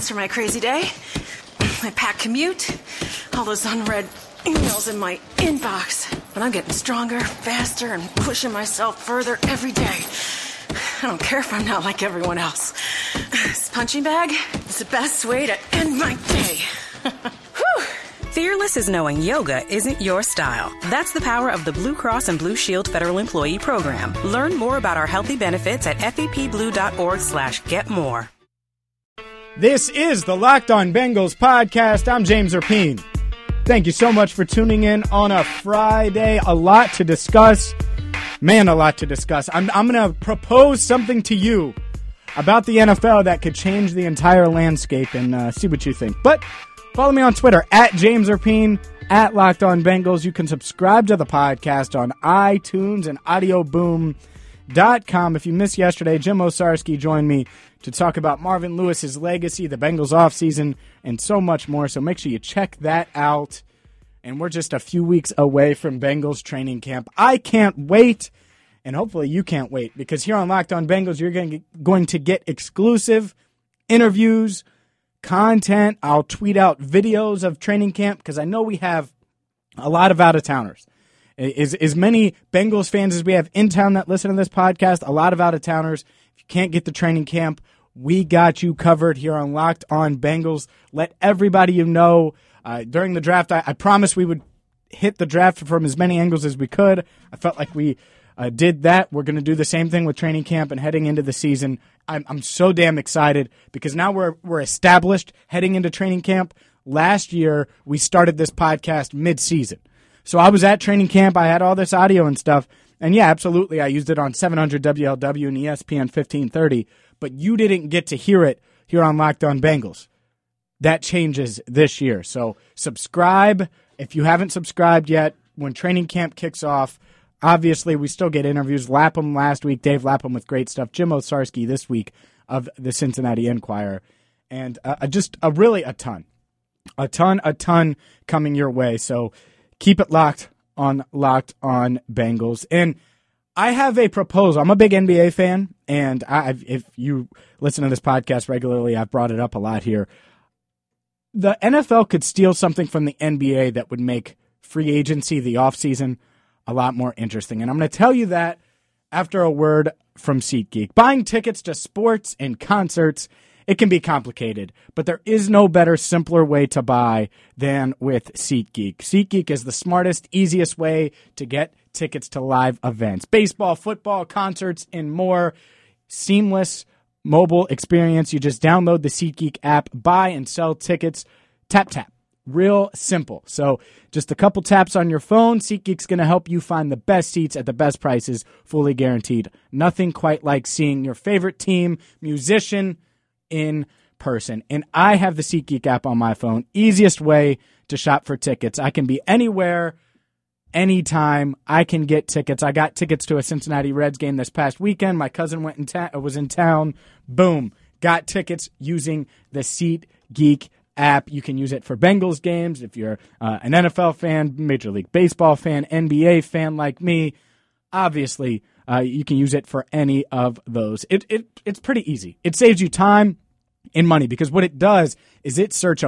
plans for my crazy day. My packed commute, all those unread emails in my inbox. But I'm getting stronger, faster, and pushing myself further every day. I don't care if I'm not like everyone else. This punching bag is the best way to end my day. Whew. Fearless is knowing yoga isn't your style. That's the power of the Blue Cross and Blue Shield Federal Employee Program. Learn more about our healthy benefits at fepblue.org/getmore. This is the Locked On Bengals podcast. I'm James Rapien. Thank you so much for tuning in on a Friday. A lot to discuss. Man, a lot to discuss. I'm going to propose something to you about the NFL that could change the entire landscape and see what you think. But follow me on Twitter, at James Rapien, at Locked On Bengals. You can subscribe to the podcast on iTunes and audioboom.com. If you missed yesterday, Jim Owczarski joined me to talk about Marvin Lewis's legacy, the Bengals offseason, and so much more. So make sure you check that out. And we're just a few weeks away from Bengals training camp. I can't wait, and hopefully you can't wait, because here on Locked On Bengals, you're going to get exclusive interviews, content. I'll tweet out videos of training camp, because I know we have a lot of out-of-towners. As many Bengals fans as we have in town that listen to this podcast, a lot of out-of-towners. If you can't get to training camp, we got you covered here on Locked On Bengals. Let everybody you know. During the draft, I promised we would hit the draft from as many angles as we could. I felt like we did that. We're going to do the same thing with training camp and heading into the season. I'm so damn excited because now we're established heading into training camp. Last year, we started this podcast mid-season. So I was at training camp. I had all this audio and stuff. And yeah, absolutely, I used it on 700 WLW and ESPN 1530. But you didn't get to hear it here on Locked On Bengals. That changes this year. So subscribe if you haven't subscribed yet. When training camp kicks off, obviously we still get interviews. Lapham last week, Dave Lapham with great stuff. Jim Owczarski this week of the Cincinnati Enquirer. And just a ton coming your way. So keep it locked on Locked On Bengals. And I have a proposal. I'm a big NBA fan, and if you listen to this podcast regularly, I've brought it up a lot here. The NFL could steal something from the NBA that would make free agency, the offseason, a lot more interesting. And I'm going to tell you that after a word from SeatGeek. Buying tickets to sports and concerts, it can be complicated, but there is no better, simpler way to buy than with SeatGeek. SeatGeek is the smartest, easiest way to get tickets to live events. Baseball, football, concerts, and more. Seamless mobile experience. You just download the SeatGeek app, buy and sell tickets, tap. Real simple. So just a couple taps on your phone. SeatGeek's going to help you find the best seats at the best prices, fully guaranteed. Nothing quite like seeing your favorite team, musician, in person. And I have the SeatGeek app on my phone. Easiest way to shop for tickets. I can be anywhere, anytime. I can get tickets. I got tickets to a Cincinnati Reds game this past weekend. My cousin was in town. Boom. Got tickets using the SeatGeek app. You can use it for Bengals games if you're an NFL fan, Major League Baseball fan, NBA fan like me. Obviously, you can use it for any of those. It's pretty easy. It saves you time and money because what it does is it searches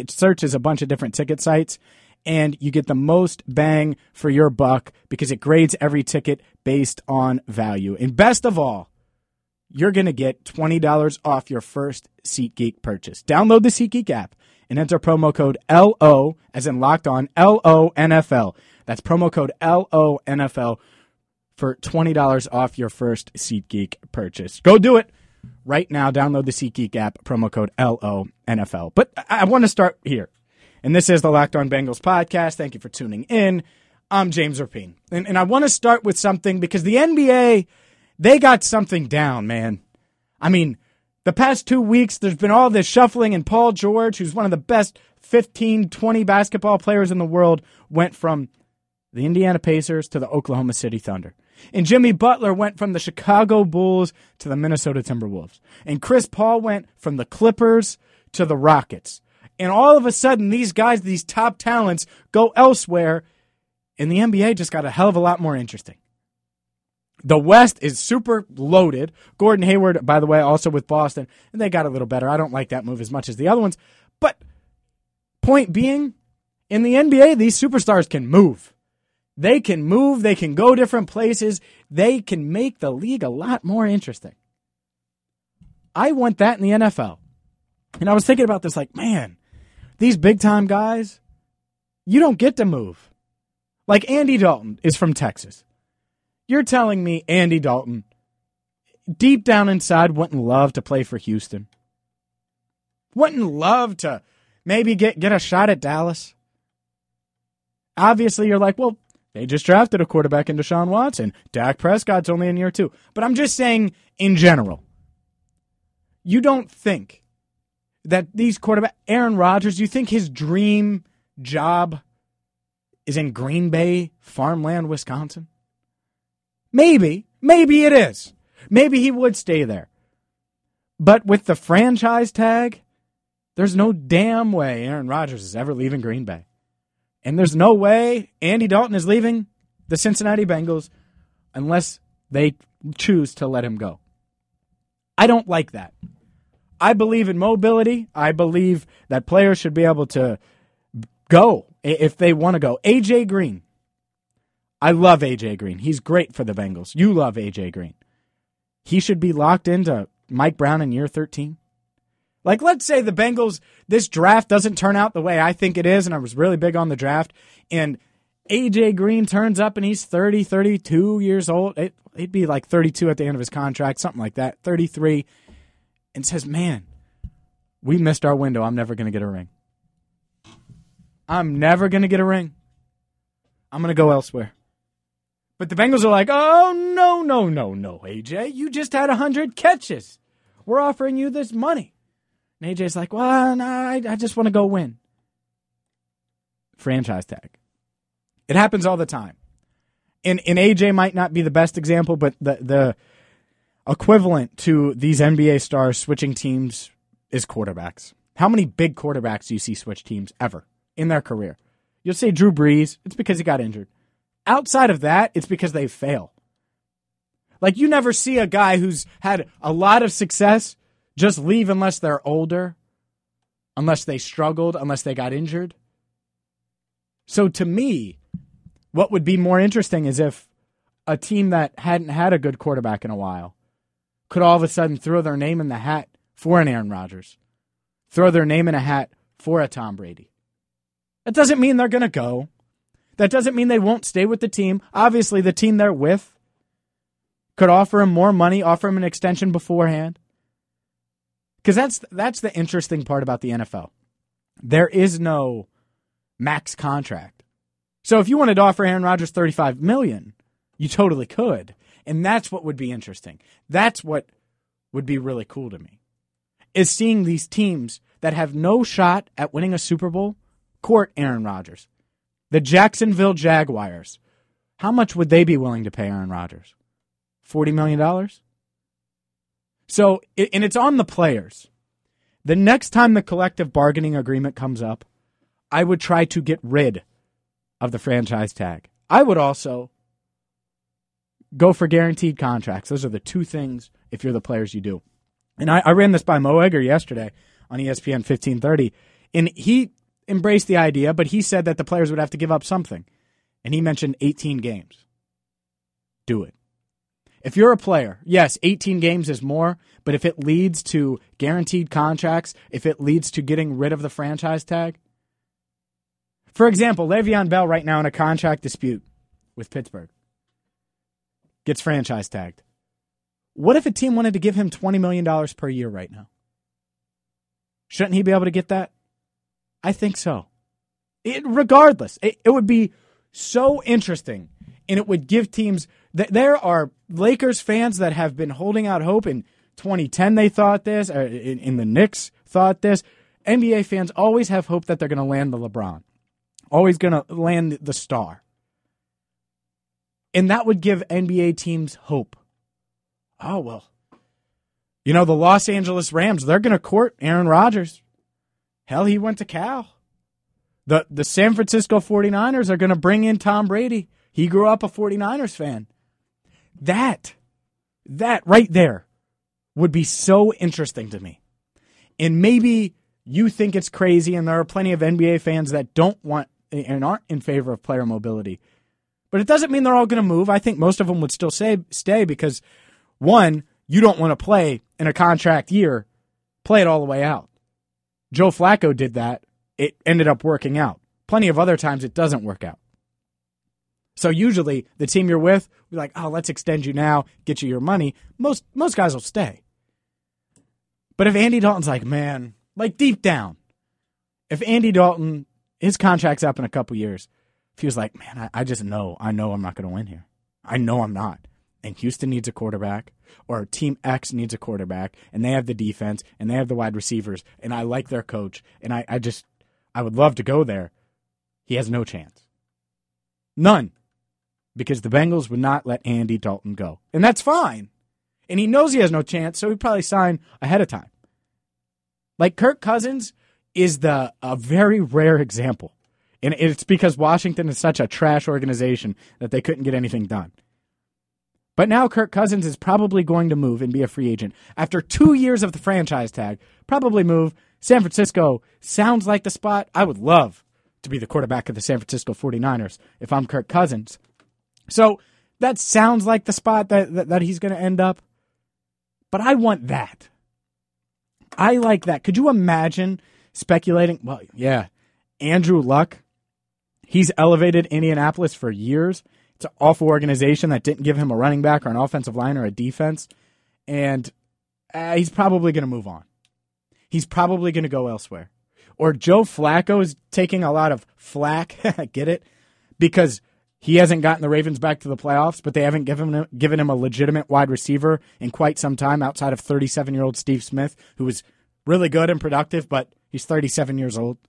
a bunch of different ticket sites, and you get the most bang for your buck because it grades every ticket based on value. And best of all, you're going to get $20 off your first SeatGeek purchase. Download the SeatGeek app and enter promo code LO, as in locked on, LONFL. That's promo code LONFL for $20 off your first SeatGeek purchase. Go do it right now. Download the SeatGeek app, promo code LONFL. But I want to start here. And this is the Locked On Bengals podcast. Thank you for tuning in. I'm James Rapien. And I want to start with something because the NBA, they got something down, man. I mean, the past 2 weeks, there's been all this shuffling, and Paul George, who's one of the best 15, 20 basketball players in the world, went from the Indiana Pacers to the Oklahoma City Thunder. And Jimmy Butler went from the Chicago Bulls to the Minnesota Timberwolves. And Chris Paul went from the Clippers to the Rockets. And all of a sudden, these guys, these top talents, go elsewhere, and the NBA just got a hell of a lot more interesting. The West is super loaded. Gordon Hayward, by the way, also with Boston, and they got a little better. I don't like that move as much as the other ones. But point being, in the NBA, these superstars can move. They can move. They can go different places. They can make the league a lot more interesting. I want that in the NFL. And I was thinking about this like, man, these big-time guys, you don't get to move. Like Andy Dalton is from Texas. You're telling me Andy Dalton, deep down inside, wouldn't love to play for Houston? Wouldn't love to maybe get a shot at Dallas? Obviously, you're like, well, they just drafted a quarterback in Deshaun Watson. Dak Prescott's only in year 2. But I'm just saying, in general, you don't think that these quarterbacks, Aaron Rodgers, you think his dream job is in Green Bay, farmland, Wisconsin? Maybe it is. Maybe he would stay there. But with the franchise tag, there's no damn way Aaron Rodgers is ever leaving Green Bay. And there's no way Andy Dalton is leaving the Cincinnati Bengals unless they choose to let him go. I don't like that. I believe in mobility. I believe that players should be able to go if they want to go. A.J. Green. I love A.J. Green. He's great for the Bengals. You love A.J. Green. He should be locked into Mike Brown in year 13. Like, let's say the Bengals, this draft doesn't turn out the way I think it is, and I was really big on the draft, and A.J. Green turns up and he's 30, 32 years old. He'd be like 32 at the end of his contract, something like that, 33, and says, man, we missed our window. I'm never going to get a ring. I'm never going to get a ring. I'm going to go elsewhere. But the Bengals are like, oh, no, AJ. You just had 100 catches. We're offering you this money. And AJ's like, well, no, I just want to go win. Franchise tag. It happens all the time. And AJ might not be the best example, but the equivalent to these NBA stars switching teams is quarterbacks. How many big quarterbacks do you see switch teams ever in their career? You'll say Drew Brees. It's because he got injured. Outside of that, it's because they fail. Like, you never see a guy who's had a lot of success just leave unless they're older, unless they struggled, unless they got injured. So to me, what would be more interesting is if a team that hadn't had a good quarterback in a while could all of a sudden throw their name in the hat for an Aaron Rodgers, throw their name in a hat for a Tom Brady. That doesn't mean they're going to go. That doesn't mean they won't stay with the team. Obviously, the team they're with could offer him more money, offer him an extension beforehand. Because that's the interesting part about the NFL. There is no max contract. So if you wanted to offer Aaron Rodgers $35 million, you totally could. And that's what would be interesting. That's what would be really cool to me, is seeing these teams that have no shot at winning a Super Bowl court Aaron Rodgers. The Jacksonville Jaguars, how much would they be willing to pay Aaron Rodgers? $40 million? So, and it's on the players. The next time the collective bargaining agreement comes up, I would try to get rid of the franchise tag. I would also go for guaranteed contracts. Those are the two things, if you're the players, you do. And I ran this by Mo Egger yesterday on ESPN 1530, and he embraced the idea, but he said that the players would have to give up something. And he mentioned 18 games. Do it. If you're a player, yes, 18 games is more, but if it leads to guaranteed contracts, if it leads to getting rid of the franchise tag. For example, Le'Veon Bell right now in a contract dispute with Pittsburgh gets franchise tagged. What if a team wanted to give him $20 million per year right now? Shouldn't he be able to get that? I think so. Regardless, it would be so interesting, and it would give teams. There are Lakers fans that have been holding out hope. In 2010, they thought this. In the Knicks, thought this. NBA fans always have hope that they're going to land the LeBron, always going to land the star, and that would give NBA teams hope. Oh well, the Los Angeles Rams, they're going to court Aaron Rodgers. Hell, he went to Cal. The San Francisco 49ers are going to bring in Tom Brady. He grew up a 49ers fan. That right there would be so interesting to me. And maybe you think it's crazy, and there are plenty of NBA fans that don't want and aren't in favor of player mobility. But it doesn't mean they're all going to move. I think most of them would still stay because, one, you don't want to play in a contract year, play it all the way out. Joe Flacco did that. It ended up working out. Plenty of other times it doesn't work out. So usually the team you're with will be like, oh, let's extend you now, get you your money. Most guys will stay. But if Andy Dalton's like, man, like deep down, if Andy Dalton, his contract's up in a couple years, if he was like, man, I just know, I'm not going to win here. I know I'm not. And Houston needs a quarterback, or Team X needs a quarterback, and they have the defense, and they have the wide receivers, and I like their coach, and I would love to go there. He has no chance. None. Because the Bengals would not let Andy Dalton go. And that's fine. And he knows he has no chance, so he'd probably sign ahead of time. Like Kirk Cousins is a very rare example. And it's because Washington is such a trash organization that they couldn't get anything done. But now Kirk Cousins is probably going to move and be a free agent. After 2 years of the franchise tag, probably move. San Francisco sounds like the spot. I would love to be the quarterback of the San Francisco 49ers if I'm Kirk Cousins. So that sounds like the spot that he's going to end up. But I want that. I like that. Could you imagine speculating? Well, yeah, Andrew Luck, he's elevated Indianapolis for years. It's an awful organization that didn't give him a running back or an offensive line or a defense. And he's probably going to move on. He's probably going to go elsewhere. Or Joe Flacco is taking a lot of flack, get it? Because he hasn't gotten the Ravens back to the playoffs, but they haven't given him a legitimate wide receiver in quite some time outside of 37-year-old Steve Smith, who was really good and productive, but he's 37 years old.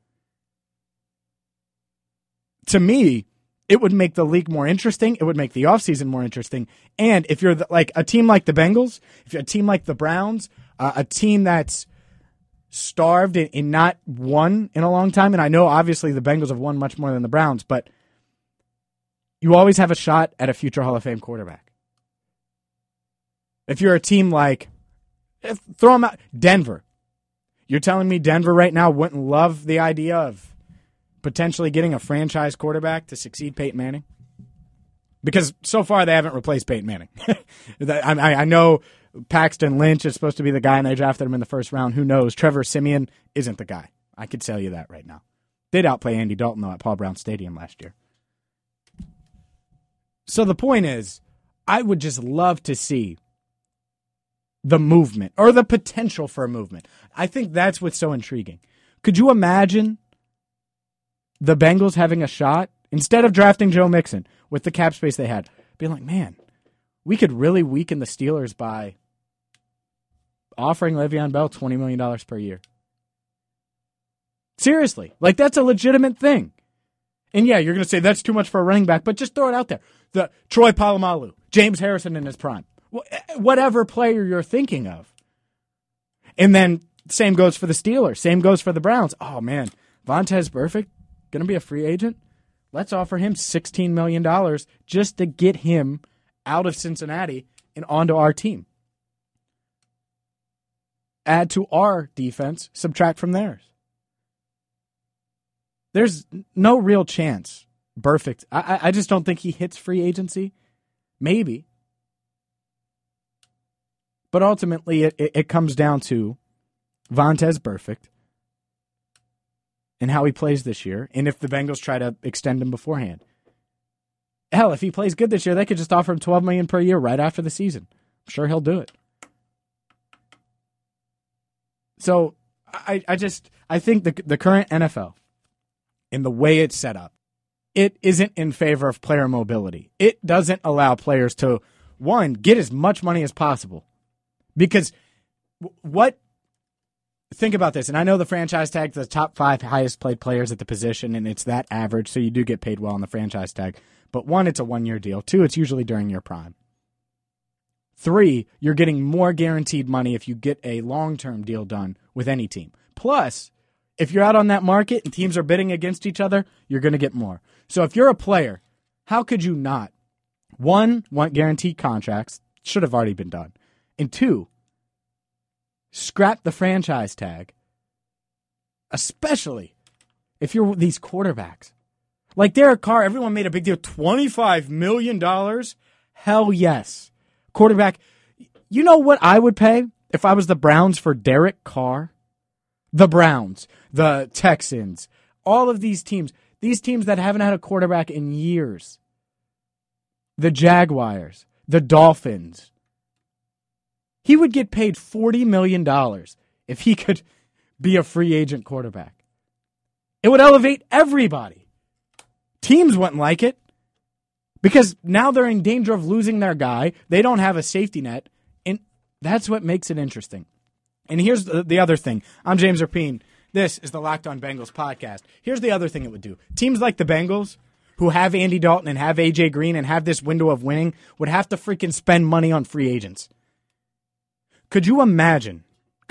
To me, it would make the league more interesting. It would make the offseason more interesting. And if you're like a team like the Bengals, if you're a team like the Browns, a team that's starved and not won in a long time, and I know obviously the Bengals have won much more than the Browns, but you always have a shot at a future Hall of Fame quarterback. If you're a team like, throw them out, Denver. You're telling me Denver right now wouldn't love the idea of potentially getting a franchise quarterback to succeed Peyton Manning? Because so far they haven't replaced Peyton Manning. I know Paxton Lynch is supposed to be the guy, and they drafted him in the first round. Who knows? Trevor Siemian isn't the guy. I could tell you that right now. Did outplay Andy Dalton, though, at Paul Brown Stadium last year. So the point is, I would just love to see the movement, or the potential for a movement. I think that's what's so intriguing. Could you imagine the Bengals having a shot, instead of drafting Joe Mixon with the cap space they had, being like, man, we could really weaken the Steelers by offering Le'Veon Bell $20 million per year. Seriously, like that's a legitimate thing. And yeah, you're going to say that's too much for a running back, but just throw it out there. The Troy Polamalu, James Harrison in his prime, whatever player you're thinking of. And then same goes for the Steelers, same goes for the Browns. Oh man, Vontaze Burfict, going to be a free agent? Let's offer him $16 million just to get him out of Cincinnati and onto our team. Add to our defense, subtract from theirs. There's no real chance Burfict. I just don't think he hits free agency. Maybe. But ultimately, it comes down to Vontaze Burfict and how he plays this year, and if the Bengals try to extend him beforehand. Hell, if he plays good this year, they could just offer him $12 million per year right after the season. I'm sure he'll do it. So I think the current NFL, in the way it's set up, it isn't in favor of player mobility. It doesn't allow players to, one, get as much money as possible. Because think about this, and I know the franchise tag, the top 5 highest paid players at the position, and it's that average, so you do get paid well on the franchise tag. But 1, it's a 1-year deal. 2, it's usually during your prime. 3, you're getting more guaranteed money if you get a long-term deal done with any team. Plus, if you're out on that market and teams are bidding against each other, you're going to get more. So if you're a player, how could you not One, want guaranteed contracts. Should have already been done. And two, scrap the franchise tag. Especially if you're these quarterbacks. Like Derek Carr, everyone made a big deal. $25 million? Hell yes. Quarterback. You know what I would pay if I was the Browns for Derek Carr? The Browns, the Texans, all of these teams that haven't had a quarterback in years. The Jaguars, the Dolphins. He would get paid $40 million if he could be a free agent quarterback. It would elevate everybody. Teams wouldn't like it because now they're in danger of losing their guy. They don't have a safety net, and that's what makes it interesting. And here's the other thing. I'm James Rapien. This is the Locked On Bengals podcast. Here's the other thing it would do. Teams like the Bengals, who have Andy Dalton and have A.J. Green and have this window of winning, would have to freaking spend money on free agents. Could you imagine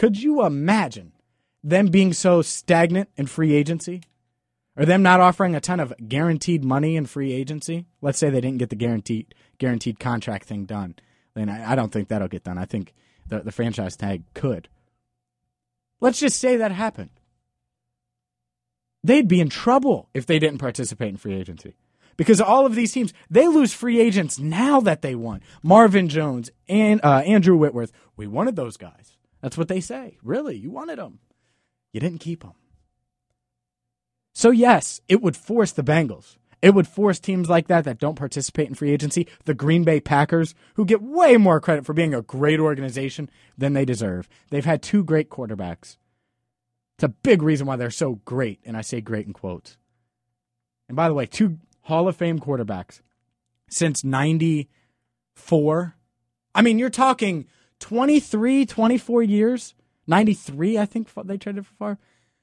them being so stagnant in free agency? Or them not offering a ton of guaranteed money in free agency? Let's say they didn't get the guaranteed contract thing done. Then I don't think that'll get done. I think the franchise tag could. Let's just say that happened. They'd be in trouble if they didn't participate in free agency. Because all of these teams, they lose free agents now that they won. Marvin Jones and Andrew Whitworth, we wanted those guys. That's what they say. Really, you wanted them. You didn't keep them. So yes, it would force the Bengals. It would force teams like that don't participate in free agency, the Green Bay Packers, who get way more credit for being a great organization than they deserve. They've had two great quarterbacks. It's a big reason why they're so great, and I say great in quotes. And by the way, two Hall of Fame quarterbacks since 94. I mean, you're talking 23, 24 years. 93, I think they traded for Favre.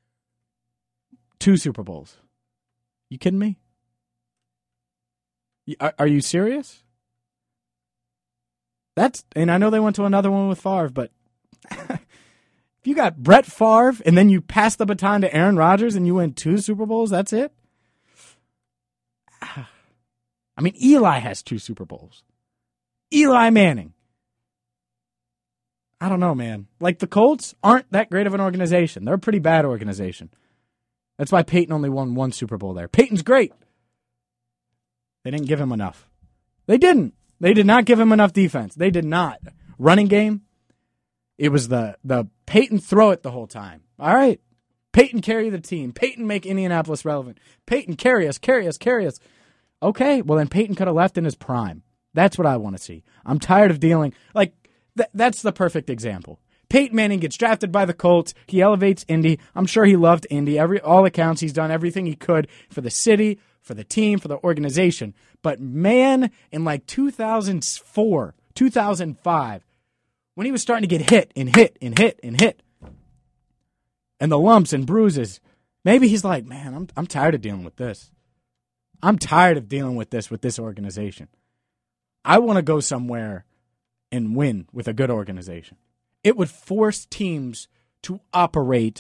2 Super Bowls. You kidding me? Are you serious? And I know they went to another one with Favre, but if you got Brett Favre and then you pass the baton to Aaron Rodgers and you win 2 Super Bowls, that's it? I mean, Eli has 2 Super Bowls. Eli Manning. I don't know, man. Like, the Colts aren't that great of an organization. They're a pretty bad organization. That's why Peyton only won 1 Super Bowl there. Peyton's great. They didn't give him enough. They didn't. They did not give him enough defense. They did not. Running game, it was the Peyton throw it the whole time. All right. Peyton carry the team. Peyton make Indianapolis relevant. Peyton carry us. Okay, well then Peyton could have left in his prime. That's what I want to see. I'm tired of dealing. Like, that's the perfect example. Peyton Manning gets drafted by the Colts. He elevates Indy. I'm sure he loved Indy. All accounts, he's done everything he could for the city, for the team, for the organization. But man, in like 2004, 2005, when he was starting to get hit, and the lumps and bruises, maybe he's like, man, I'm tired of dealing with this. I'm tired of dealing with this organization. I want to go somewhere and win with a good organization. It would force teams to operate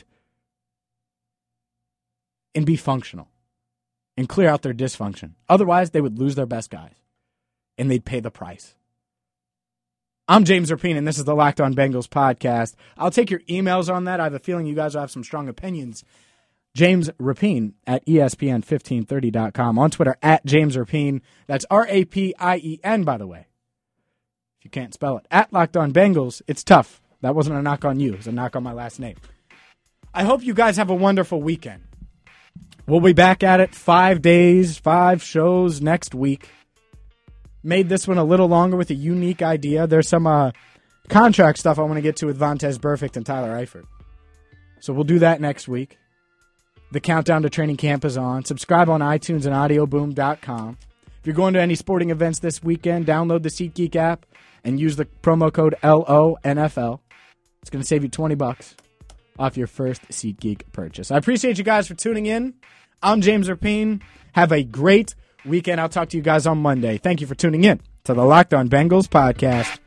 and be functional and clear out their dysfunction. Otherwise, they would lose their best guys, and they'd pay the price. I'm James Rapien, and this is the Locked On Bengals podcast. I'll take your emails on that. I have a feeling you guys will have some strong opinions. James Rapien at ESPN1530.com. On Twitter, at James Rapien. That's R-A-P-I-E-N, by the way. If you can't spell it. At Locked On Bengals. It's tough. That wasn't a knock on you. It was a knock on my last name. I hope you guys have a wonderful weekend. We'll be back at it 5 days, 5 shows next week. Made this one a little longer with a unique idea. There's some contract stuff I want to get to with Vontaze Burfict and Tyler Eifert. So we'll do that next week. The countdown to training camp is on. Subscribe on iTunes and audioboom.com. If you're going to any sporting events this weekend, download the SeatGeek app and use the promo code LONFL. It's going to save you $20 off your first SeatGeek purchase. I appreciate you guys for tuning in. I'm James Rapien. Have a great weekend. I'll talk to you guys on Monday. Thank you for tuning in to the Locked On Bengals podcast.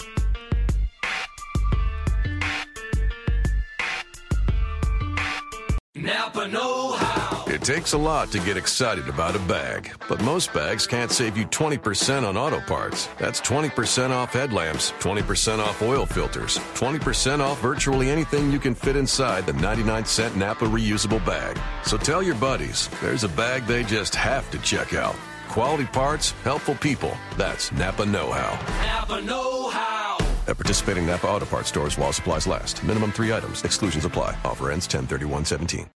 Napa know-how. takes a lot to get excited about a bag, but most bags can't save you 20% on auto parts. That's 20% off headlamps, 20% off oil filters, 20% off virtually anything you can fit inside the 99-cent Napa reusable bag. So tell your buddies, there's a bag they just have to check out. Quality parts, helpful people. That's Napa Know-How. Napa Know-How. At participating Napa Auto Parts stores while supplies last. Minimum 3 items. Exclusions apply. Offer ends 10/31/17.